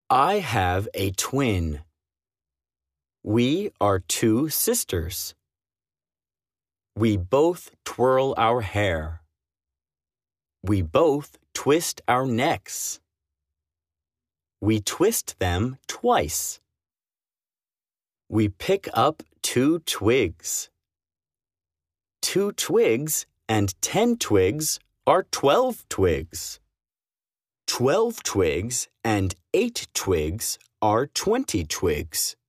I have a twin. We are two sisters. We both twirl our hair. We both twist our necks. We twist them twice. We pick up 2 twigs. 2 twigs and 10 twigs are 12 twigs. 12 twigs and 8 twigs are 20 twigs.